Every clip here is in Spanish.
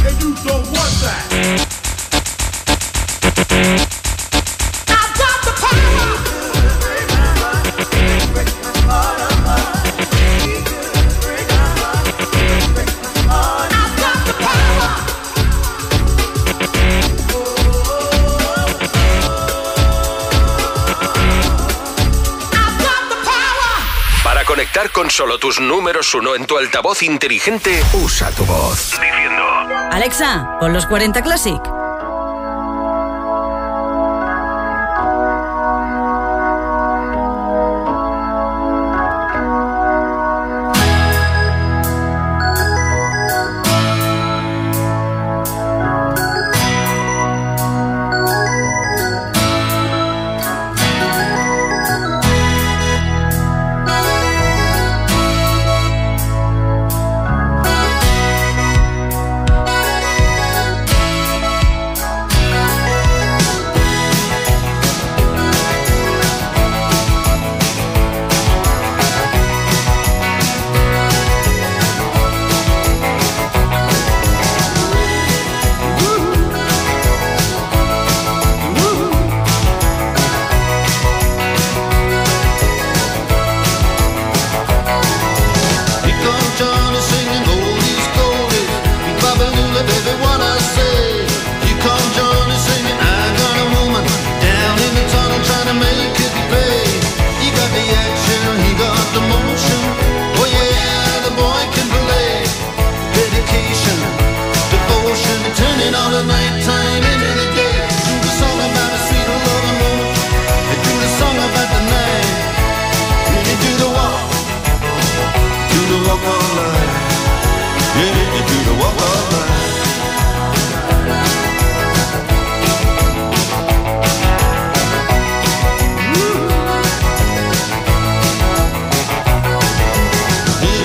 and you don't want that. I've got the power. I've got the power. I've got the power. Para conectar con solo tus números 1 en tu altavoz inteligente, usa tu voz. Diciendo: Alexa, pon los 40 Classic.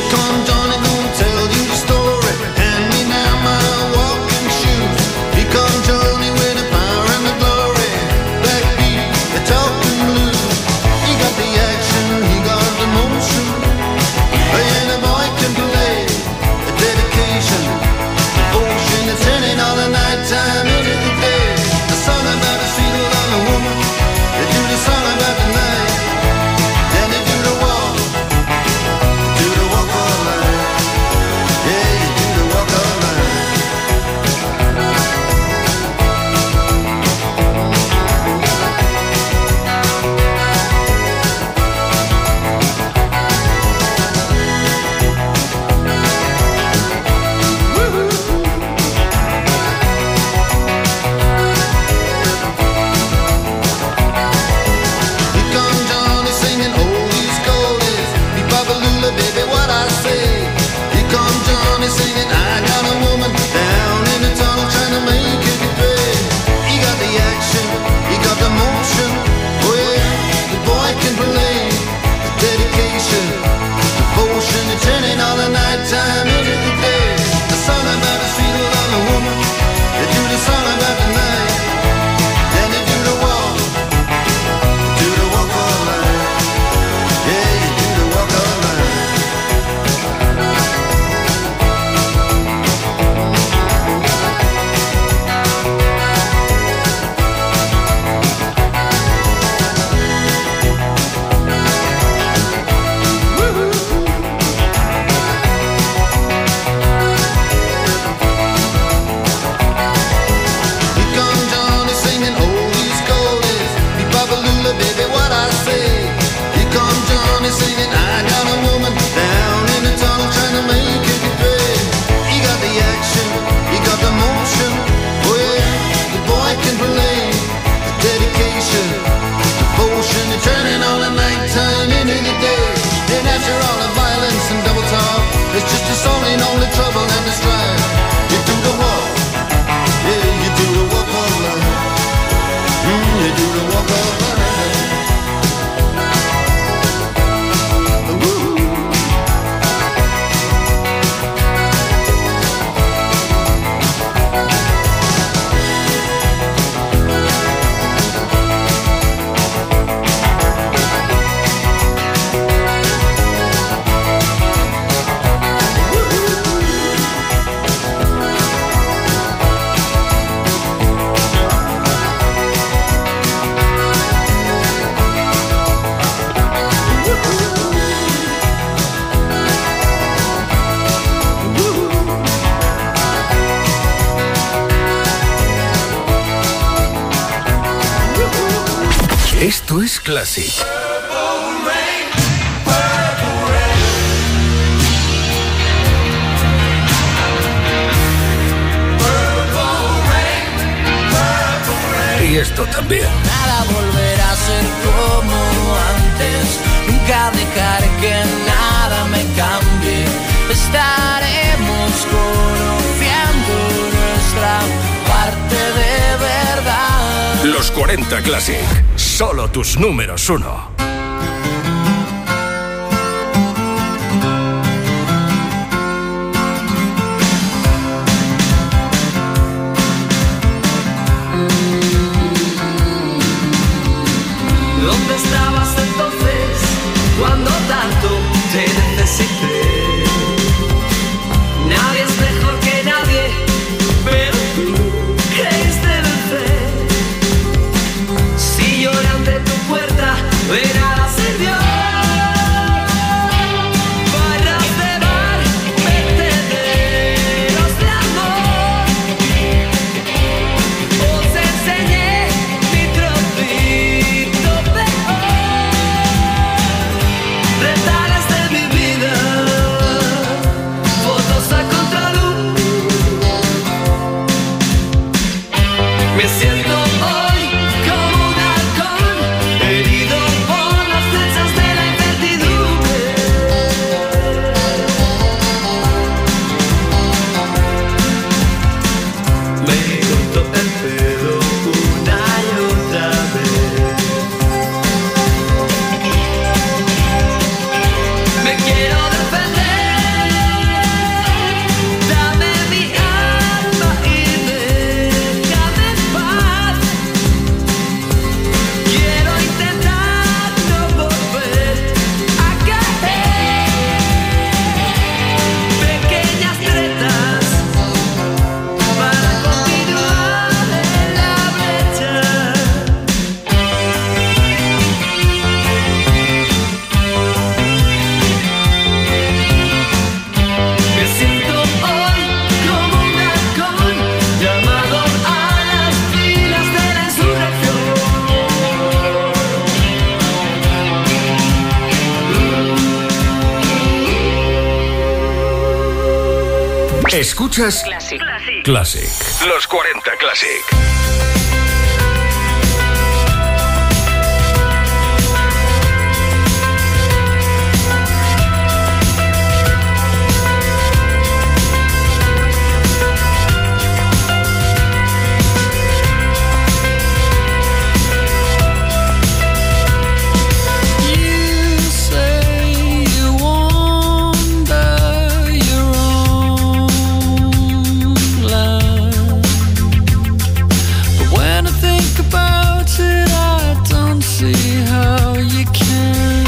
Because Esto es Classic. Y esto también. Nada volverá a ser como antes. Nunca dejaré que nada me cambie. Estaremos conociendo nuestra parte de verdad. Los 40 Classic. Solo tus números uno. ¿Dónde estabas entonces cuando tanto te necesité? Nadie es mejor que nadie, pero tú creíste vencer. Si lloré ante tu puerta, de nada sirvió. Barras de bar, vertederos de amor. Os enseñé mi trocito peor. Retales de mi vida, fotos a contraluz. Me siento hoy como un halcón, herido por las flechas de la incertidumbre. Me cortó el pelo una y otra vez. Me quiero defender. Dame mi alma y déjame en paz. Quiero intentar no volver a caer. Pequeñas tretas para continuar en la brecha. Me siento hoy como un halcón llamado a las filas de la insurrección. Escuchas Classic. Classic. Los 40 Classic. You say you wander your own land, but when I think about it, I don't see how you can.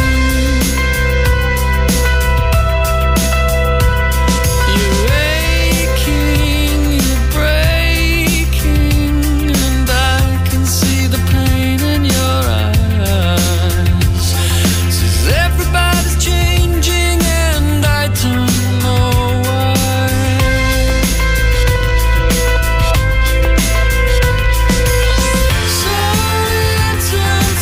You're aching, you're breaking, and I can see the pain in your eyes. Says everybody's changing, and I don't know why. So little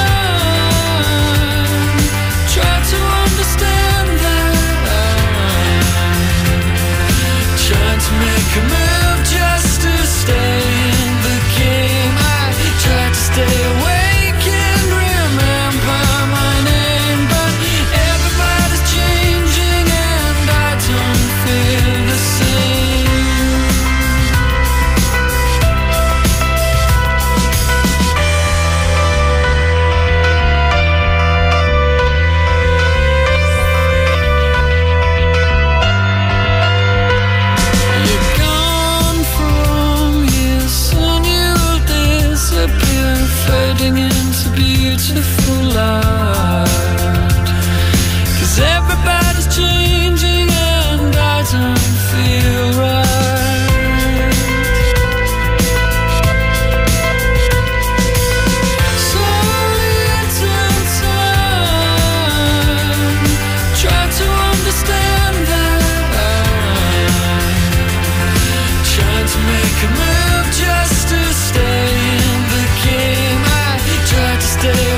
time, try to understand that I'm trying to make a move just to stay in the game. I try to stay awake and remember my name, but everybody's changing and I don't feel the same. You're gone from here, soon you'll disappear, fading into beautiful light. 'Cause everybody's changing and I don't feel right. So little time, try to understand that I'm trying to make a move just to stay in the game. I try to stay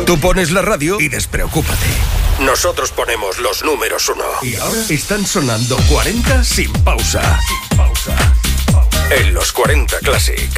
Tú pones la radio y despreocúpate. Nosotros ponemos los números 1. Y ahora están sonando 40 sin pausa. Sin pausa. En los 40 Classic.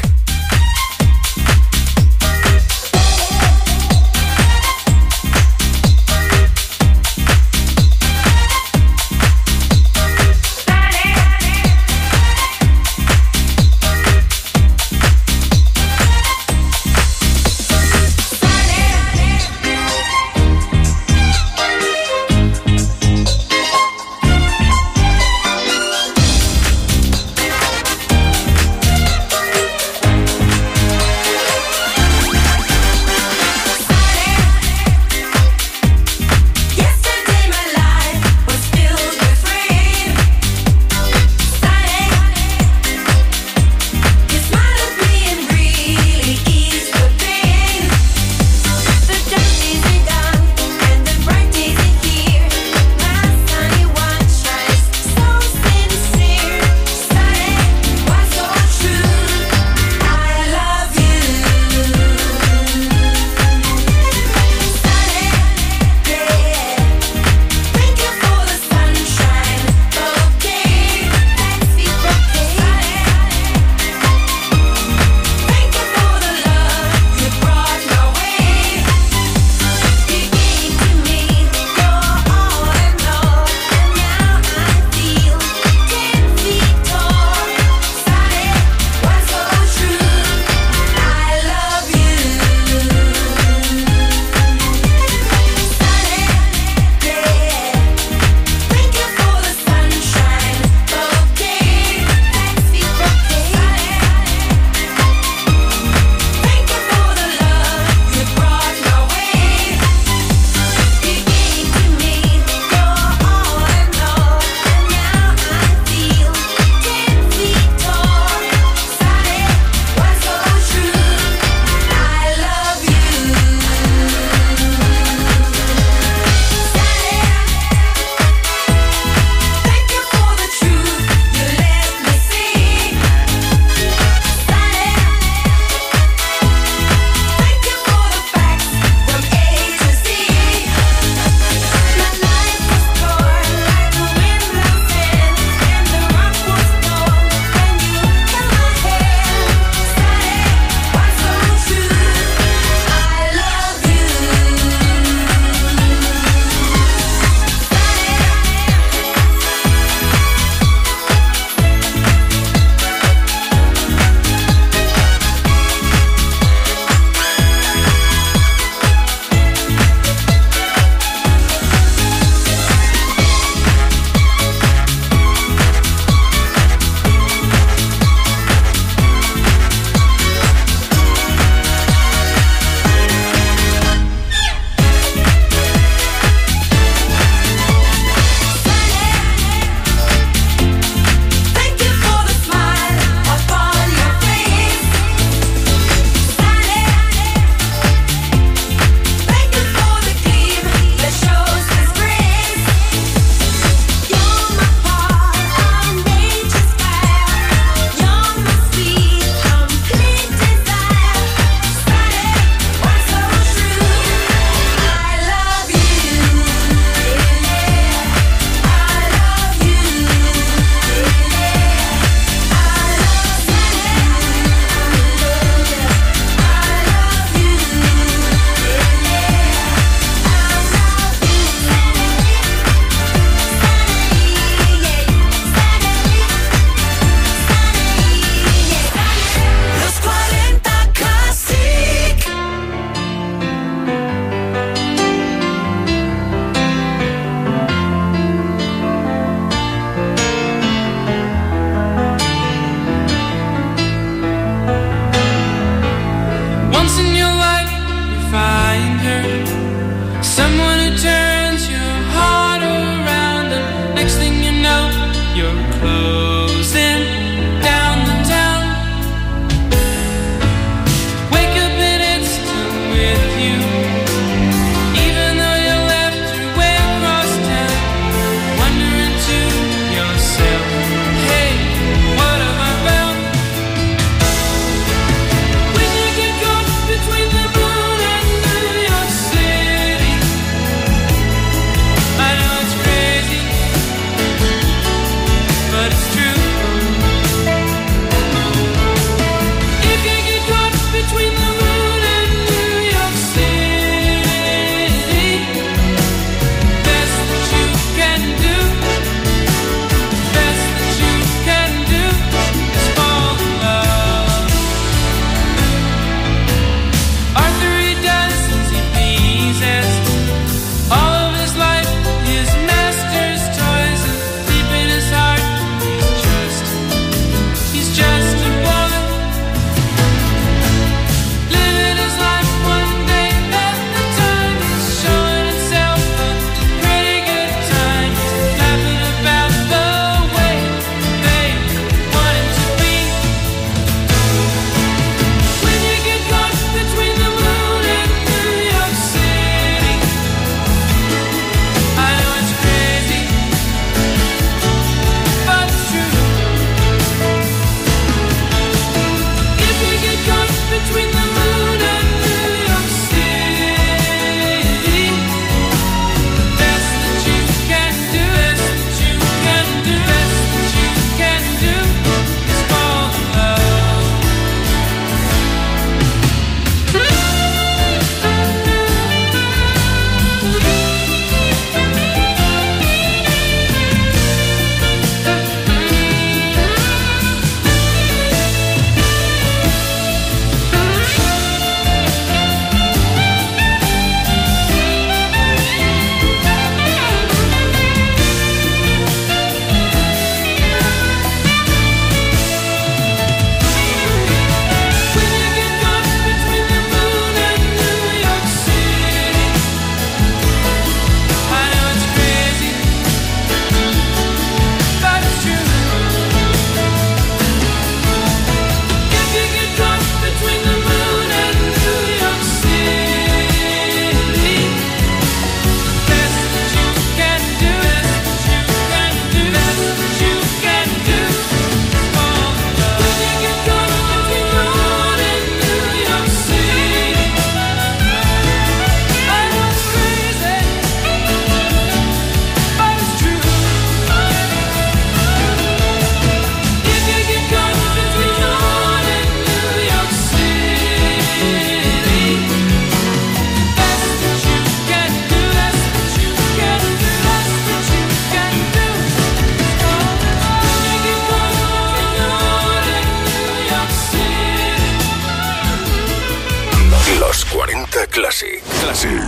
Classic. Classic.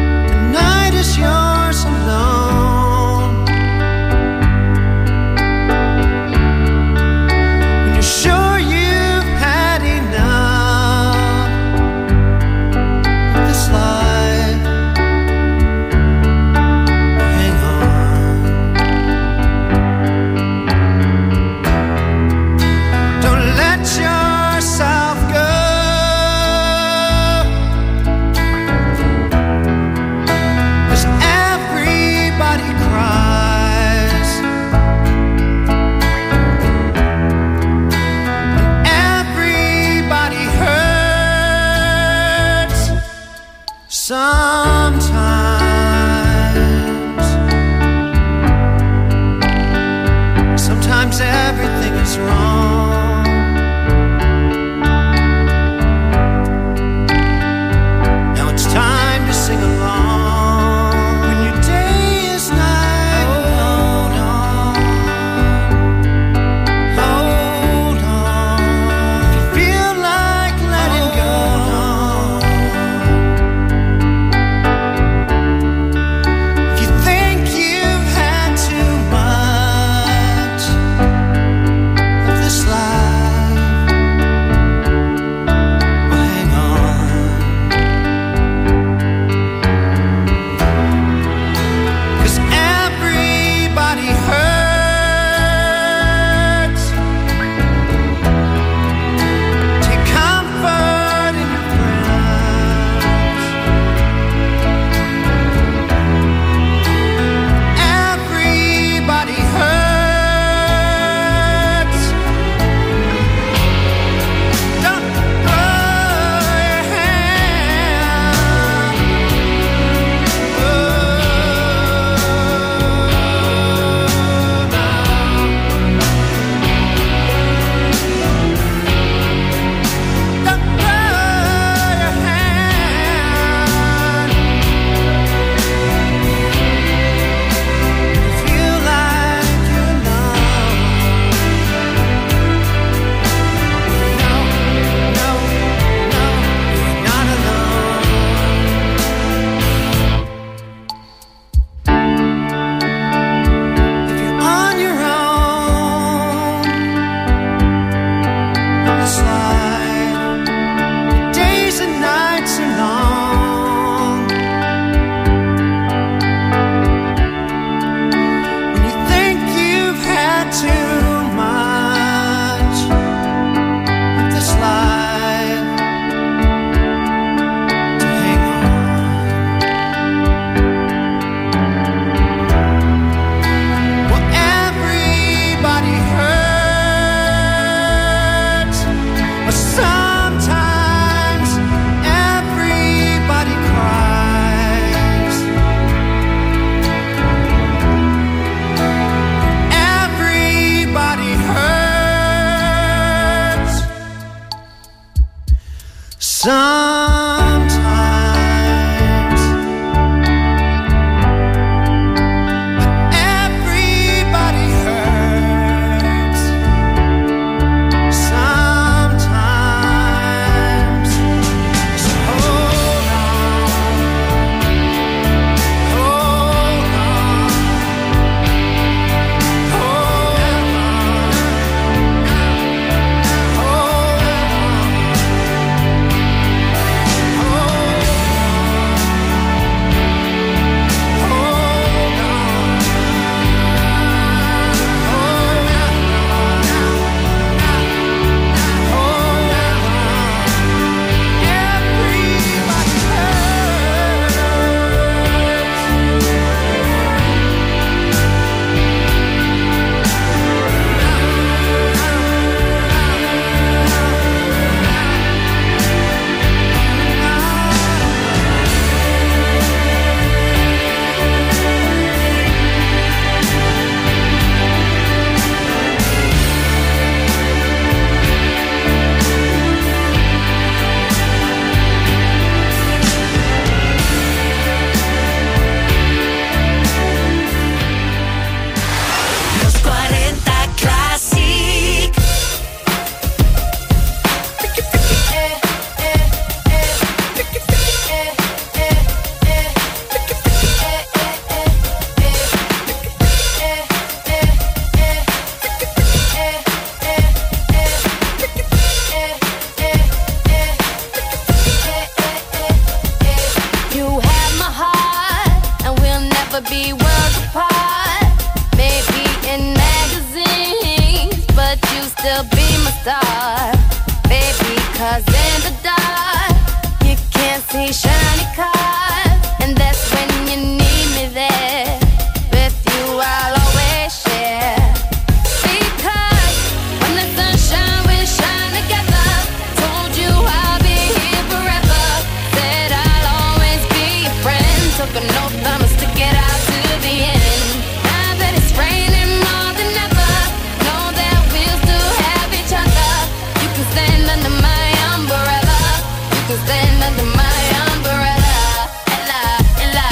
Yours alone. never be worlds apart. Maybe in magazines, but you still be my star. Baby, 'cause in the dark, you can't see shiny cars. And that's when you need me there. With you I'll always share. Because when the sunshine we shine together. Told you I'll be here forever. Said I'll always be your friend. Took an oath, I'ma stick it out to the end. Now that it's raining more than ever, know that we'll still have each other. You can stand under my umbrella. You can stand under my umbrella. Ella, Ella,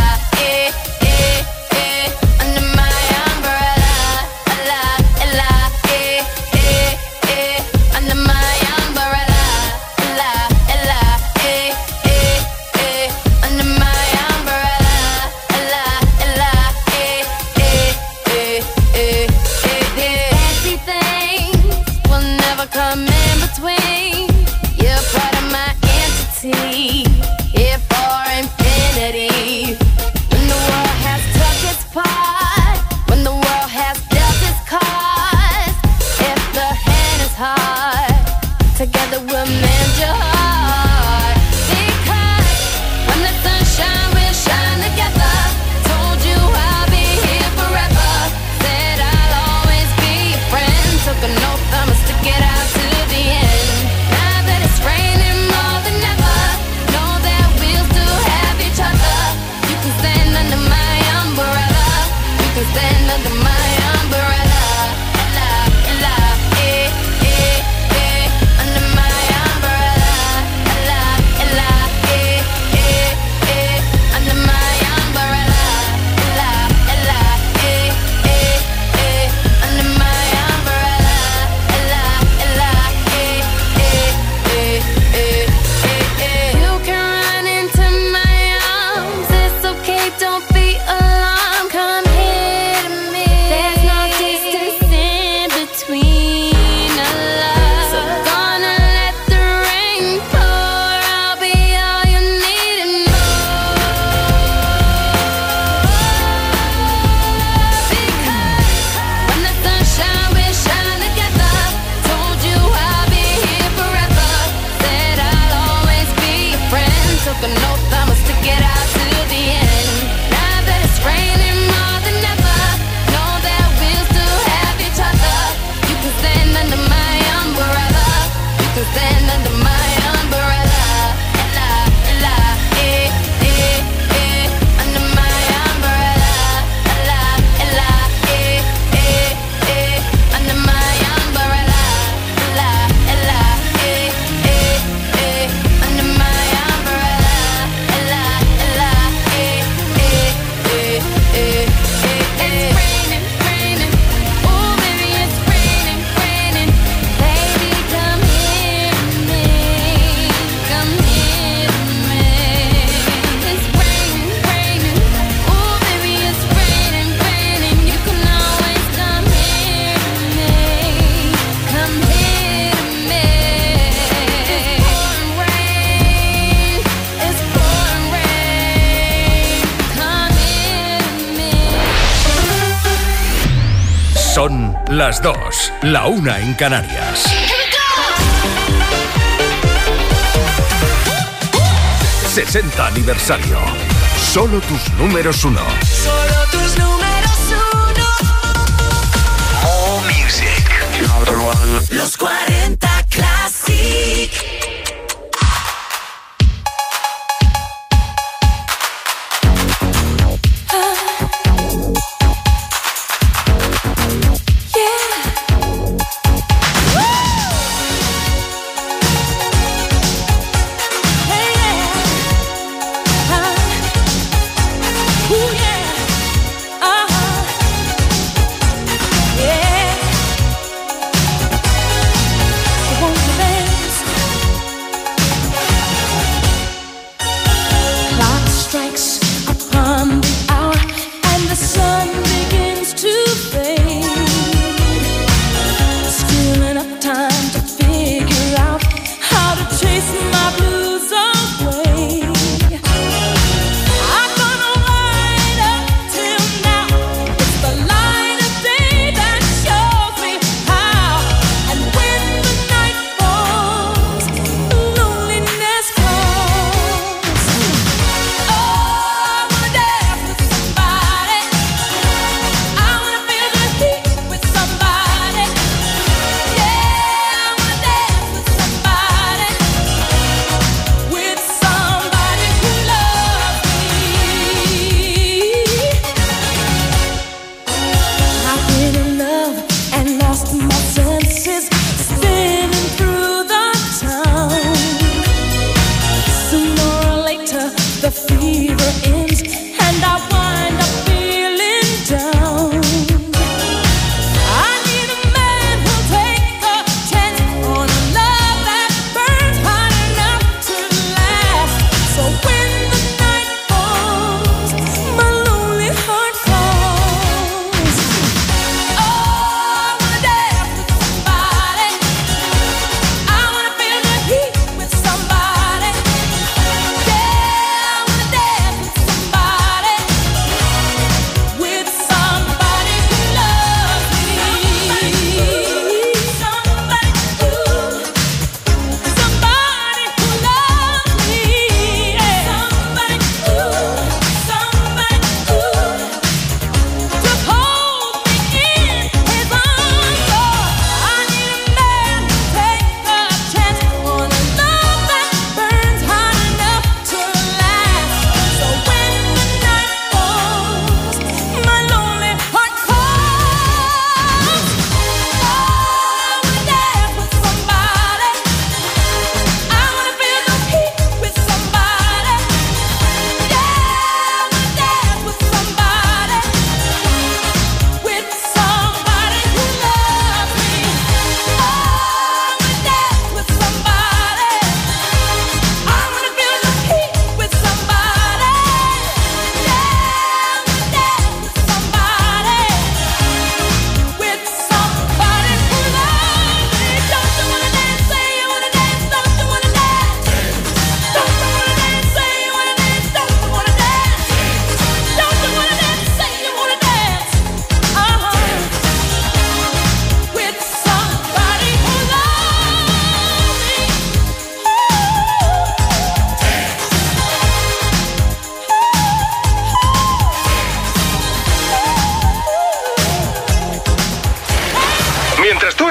eh, eh, eh. Under my umbrella. Ella, Ella, eh, eh, eh. Under my umbrella. Ella, Ella, eh, eh, eh. Under my umbrella. Ella, Ella, eh, eh, eh, eh, eh. Fancy things will never come in between. You're part of my entity, here for infinity. When the world has took its part, when the world has dealt its cards, if the hand is hard, together we'll mend your heart. Because when the sunshine will shine together. Told you I'll be here forever. Said I'll always be your friend. Took an oath, I'ma stick it out to the end. Now that it's raining more than ever, know that we'll still have each other. You can stand under my umbrella. You can stand under my umbrella. Ella, Ella, eh, eh, eh. Under my umbrella. Ella, Ella, eh, eh, eh. Under my umbrella. Ella, Ella, eh, eh, eh. Under my umbrella. Ella, Ella, eh, eh, eh, eh, eh. You can run into my arms. It's okay, don't be alarmed. Come here to me. There's no distance in between our love. So gonna let the rain pour. I'll be all you need and more. Because when the sunshine will shine together. Told you I'll be here forever. Said I'll always be your friend. Took an oath, I'ma stick it out to the end. Now that it's raining more than ever, know that we'll still have each other. You can stand under my umbrella. You can stand under my umbrella. Ella, Ella, eh, eh, eh. Under my umbrella. Ella, Ella, eh, eh, eh. Under my umbrella. Ella, Ella, eh, eh, eh. Under my umbrella. Ella, Ella, eh, eh, eh, eh, eh. It's raining, raining. Oh, baby, it's raining, raining. Baby, come here to me. Come here to me. It's raining, raining. Oh, baby, it's raining, raining. You can always come here to me. Come here to me. It's pouring rain. It's pouring rain. Come here to me. Son las 2, la 1 en Canarias. 60 aniversario. Solo tus números 1. Solo tus números uno. All music. Los 40 Classic.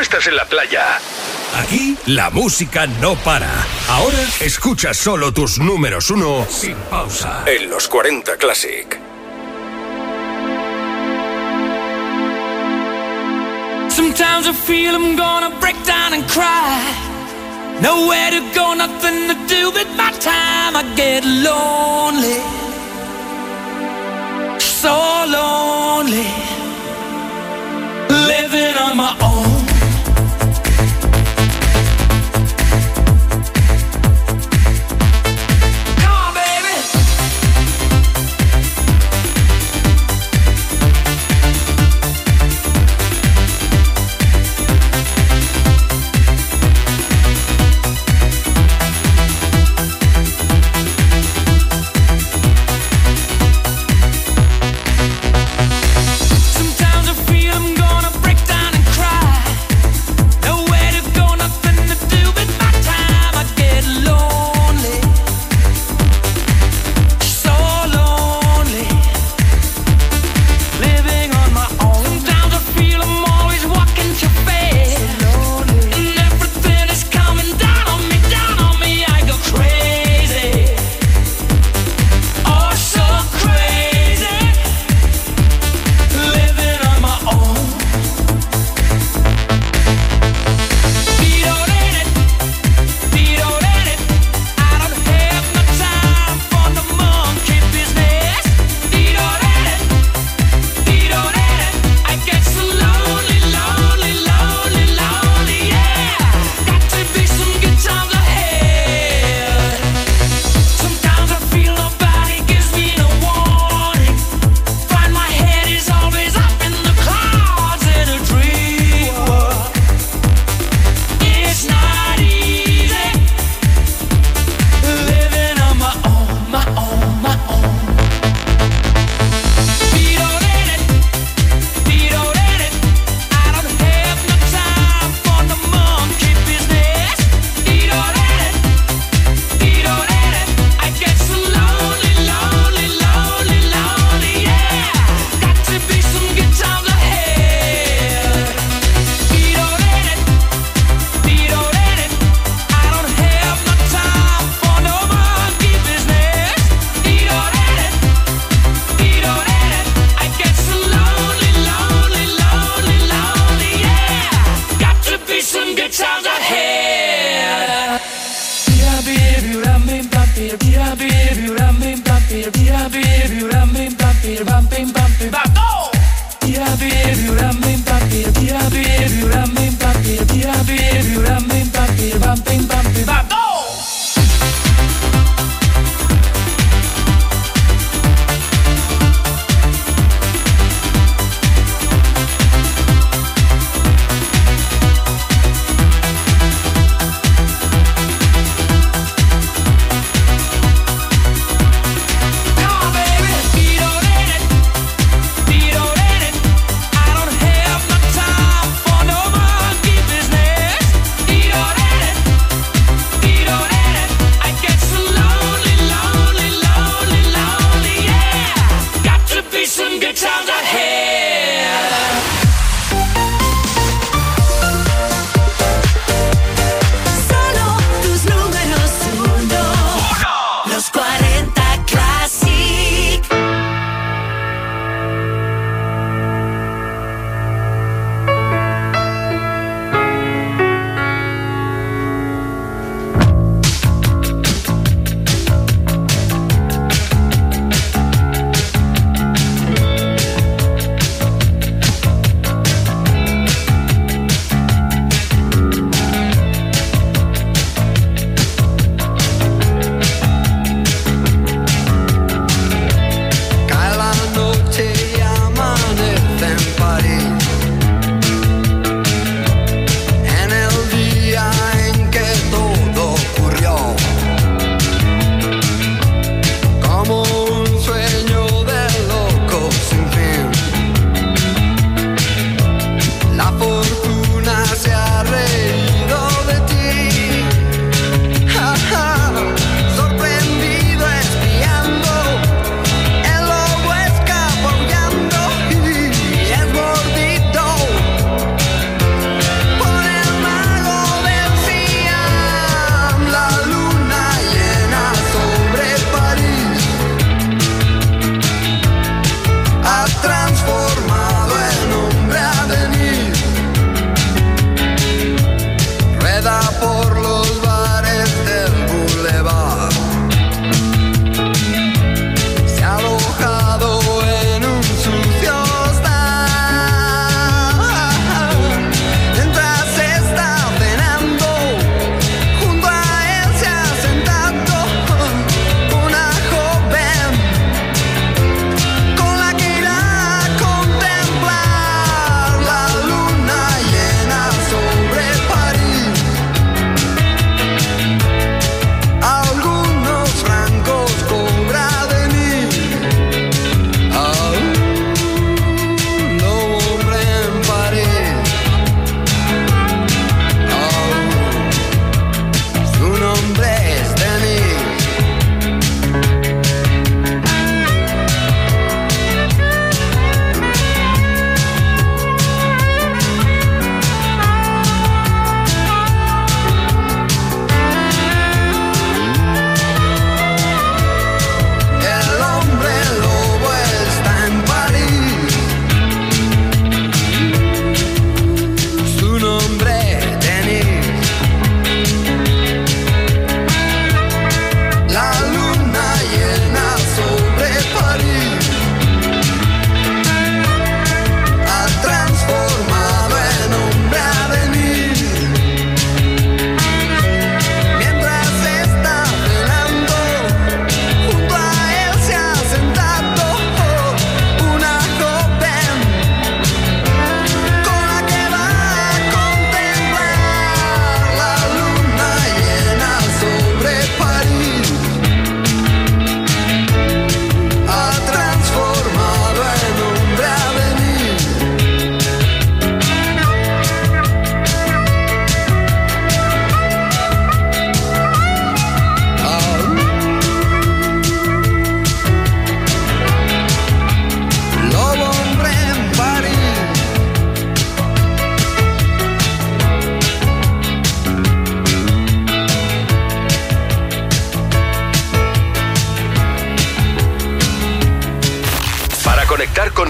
estás en la playa. Aquí la música no para. Ahora escucha solo tus números 1 sin pausa. En los 40 Classic. Sometimes I feel I'm gonna break down and cry. Nowhere to go, nothing to do with my time. I get lonely, so lonely, living on my own.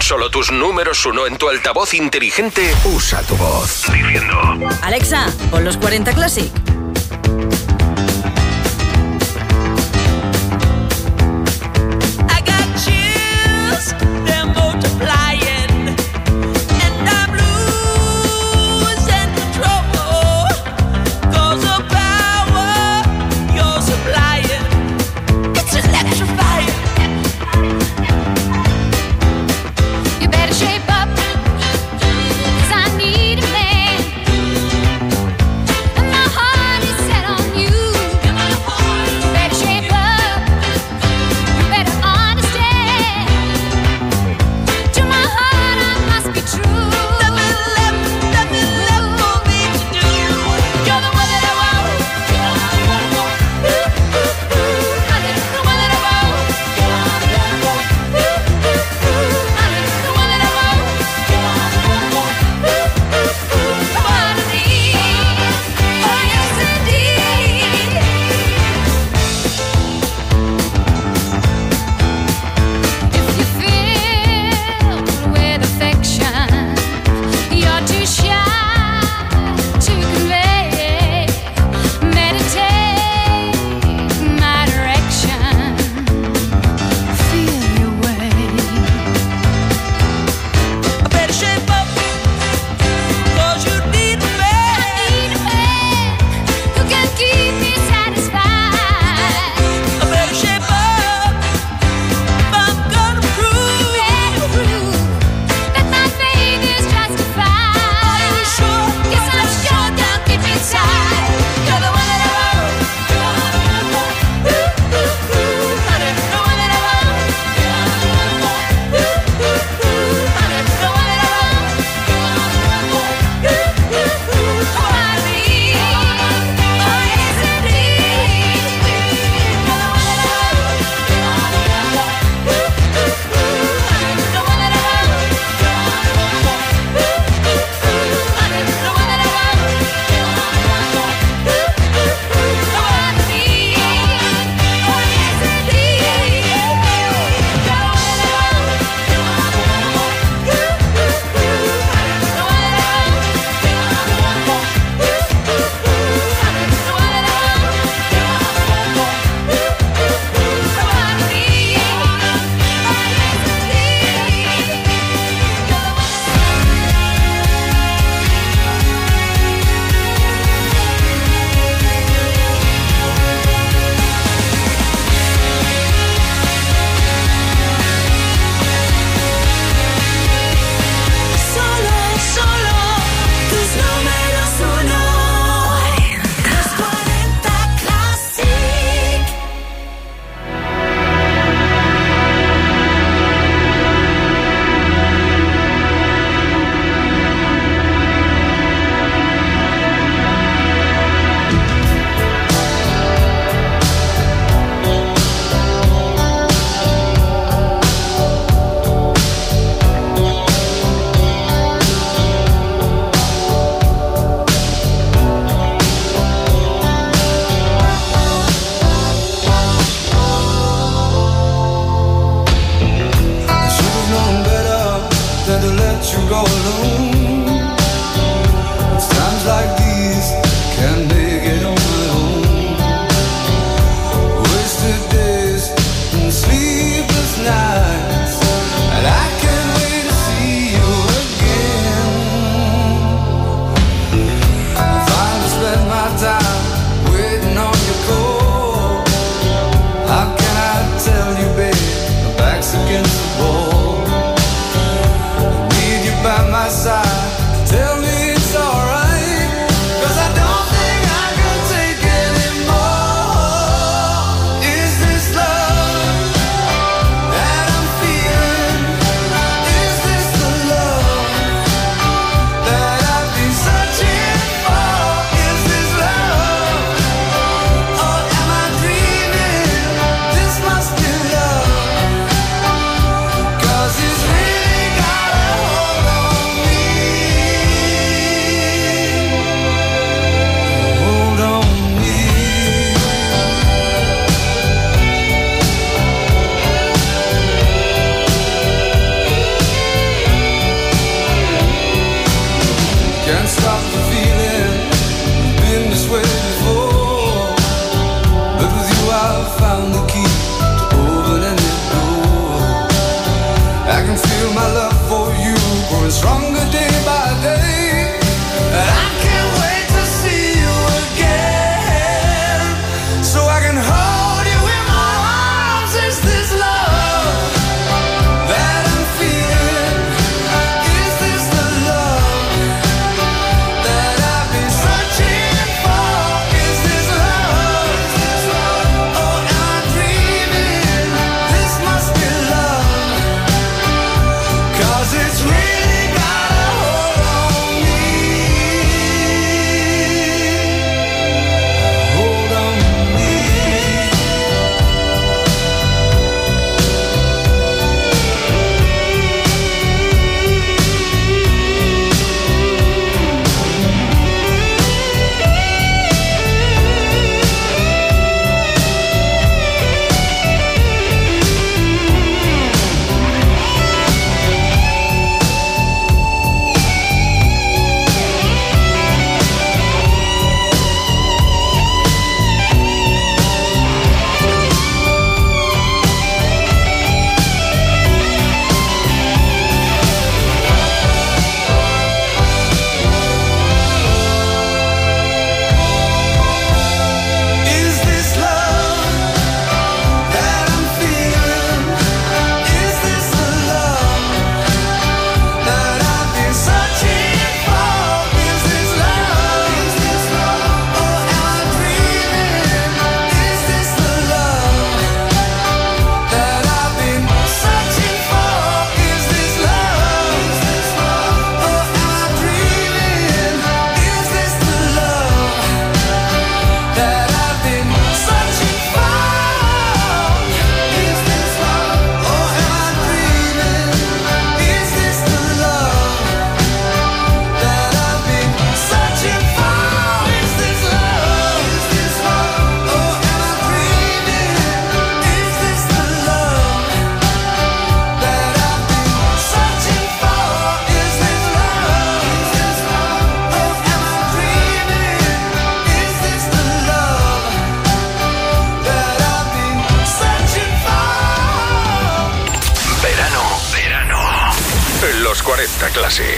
solo tus números 1 en tu altavoz inteligente, usa tu voz. Diciendo: Alexa, pon los 40 Classic. I got chills, they're multiplying, and I'm losing control. 'Cause the power you're supplying, it's electrifying. You better shape up, 'cause I need a man, and my heart is set on you. You better shape up, you better understand. To my heart I must be true. Nothing left for me to do. You're the one that I want. Honey, the one that I want. Honey, the one that I want. What I need. Oh yes indeed. If you filled with affection, you're too shy to convey. Meditate my direction. Feel your way. I better shape up, 'cause you need a I man. need a man who can keep me satisfied. I better shape up if I'm gonna prove. Better prove that my faith is justified. Are you sure? Yes, I'm sure down deep inside. You're the one that I want. Honey, the one that I want. Honey, the one that I want. Oh, I need. Oh, yes, indeed. You're the one that I want. Honey, the one that I want. Honey, the one that I want. Solo tus números 1. Los 40 Classic. I should've known better than to let you go alone. It's times like these can't make it on my own. Wasted days and sleepless nights, and I can't wait to see you again. I finally spent my time waiting on your call. How can I tell you, babe? My back's against the wall. I need you by my side. Los 40 Classic.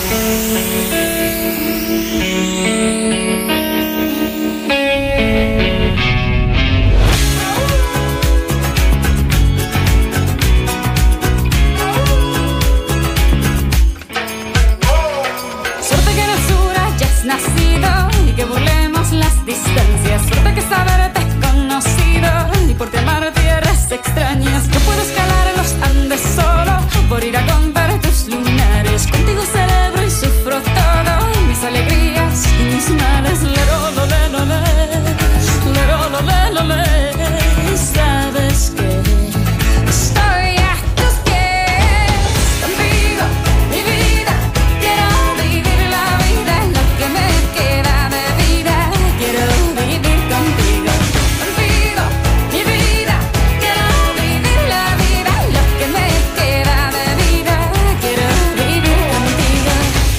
Suerte que en el sur hayas nacido y que burlemos las distancias. Suerte que saberte es conocido y por ti amar tierras extrañas. Yo puedo escalar los Andes solo por ir a contar tus lunares. Contigo celebro y sufro todo, mis alegrías y mis males. Lero, lo, le, lo, le. Lero, lo, le, lo, le. Sabes que estoy a tus pies. Contigo, mi vida, quiero vivir la vida, lo que me queda de vida. Quiero vivir contigo. Contigo, mi vida, quiero vivir la vida, lo que me queda de vida. Quiero vivir contigo.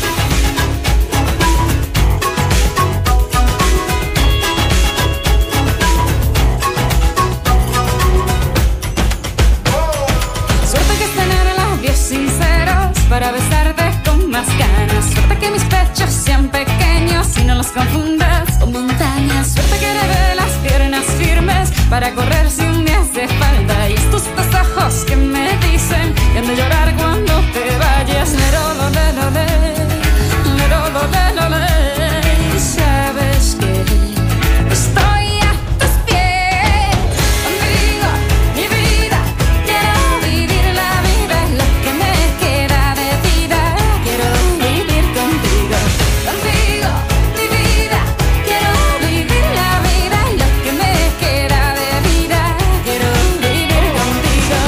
Suerte que es tener labios sinceros para besarte con más ganas. Suerte que mis pechos sean pequeños y no los confundas con montañas. Suerte que heredé las piernas firmes para correr si un día hace falta. Y estos dos ojos que me dicen que han de llorar cuando te vayas. Lero, lo, le, lo, le. Lero, lo, le, lo, le. Sabes que estoy a tus pies. Contigo, mi vida, quiero vivir la vida, lo que me queda de vida. Quiero vivir contigo. Contigo, mi vida, quiero vivir la vida, lo que me queda de vida. Quiero vivir contigo.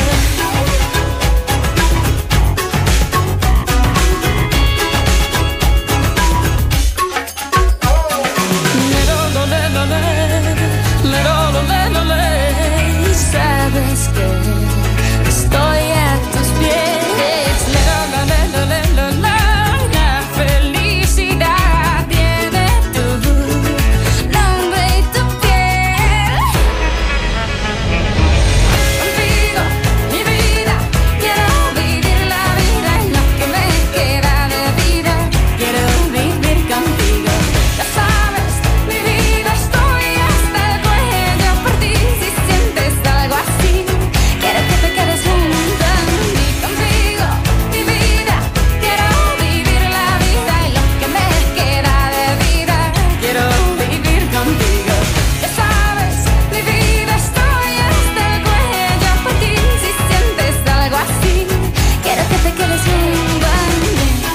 Lero, lo, le, lo, le. Lero, lo, le, lo, le. Sabes que estoy a tus pies. Lero, lo, le, lo, le, lo, la. La felicidad tiene tu nombre y tu piel. Contigo, mi vida, quiero vivir la vida, lo que me queda de vida. Quiero vivir contigo. Ya sabes, mi vida, estoy hasta el cuello por ti. Si sientes algo así, quiero que te quedes junto a mí. Contigo, mi vida, quiero vivir la vida y lo que me queda de vida. Quiero vivir contigo. Ya sabes, mi vida, estoy hasta el cuello por ti. Si sientes algo así, quiero que te quedes junto a mí.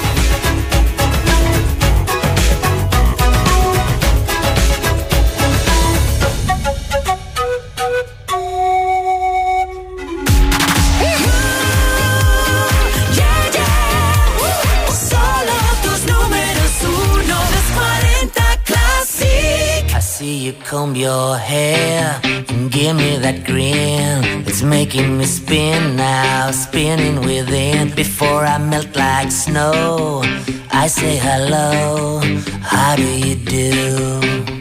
Yeah, yeah. Solo tus números uno, los 40 Classic. I see you comb your hair and give me that grin. It's making me spin now, spinning within. Before I melt like snow, I say hello, how do you do?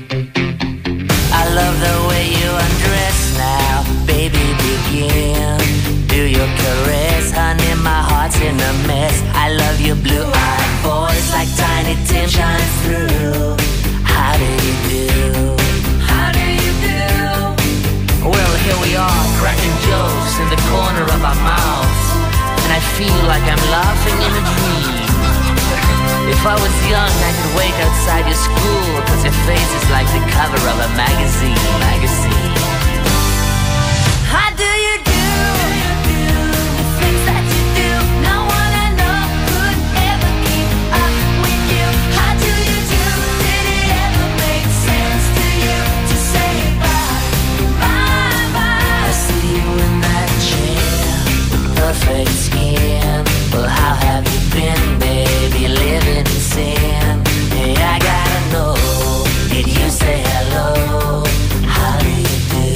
I love the way you undress now, baby, begin. Do your caress, honey, my heart's in a mess. I love your blue-eyed voice like Tiny Tim shines through. How do you do? How do you do? Well, here we are, cracking jokes in the corner of our mouths, and I feel like I'm laughing in a dream. If I was young, I could wait outside your school, 'cause your face is like the cover of a magazine. How do you do? The things that you do, no one I know could ever keep up with you. How do you do? Did it ever make sense to you to say bye, bye, bye? I see you in that chair, with perfect skin. Well, how have you been, baby, living in sin? Hey, I gotta know, did you say hello? How do you do?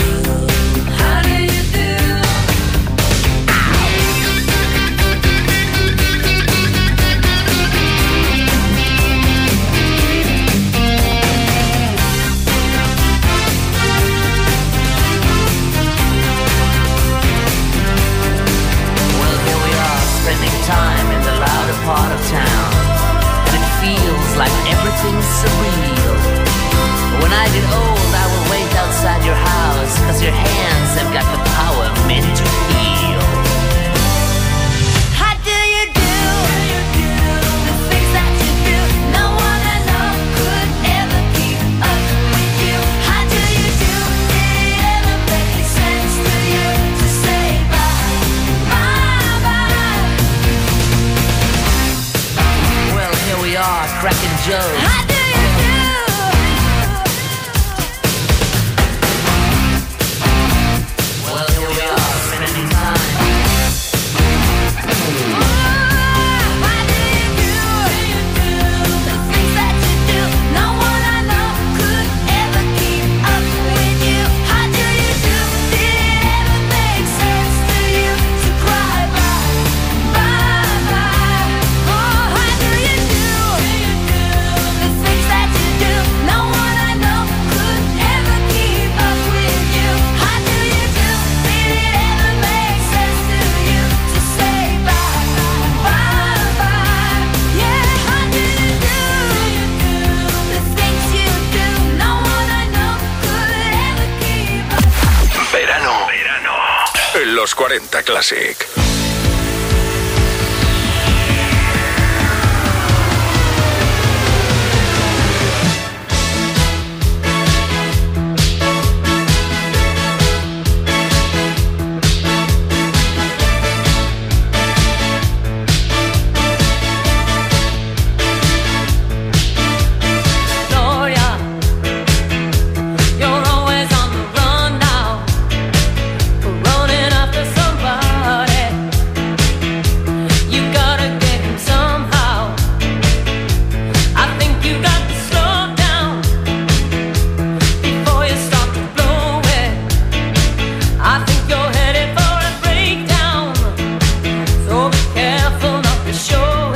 part of town, and it feels like everything's surreal. When I get old, I will wait outside your house, 'cause your hands have got the power meant to heal. How do you do the things that you do? No one I know could ever keep up with you. How do you do? Did it ever make sense to you to say bye, bye, bye? Well, here we are, cracking jokes. How do you do? Well, here we are, spending time. How do you do the things that you do? No one I know could ever keep up with you. How do you do? Did it ever make sense to you to cry bye, bye, bye? Oh, how do you do the things that you do? No one I know could ever keep up with you. How do you do? Did it ever make sense to you to say bye, bye, bye? Yeah, how do you do the things you do? No one I know could ever keep up. Verano. En los 40 Classic.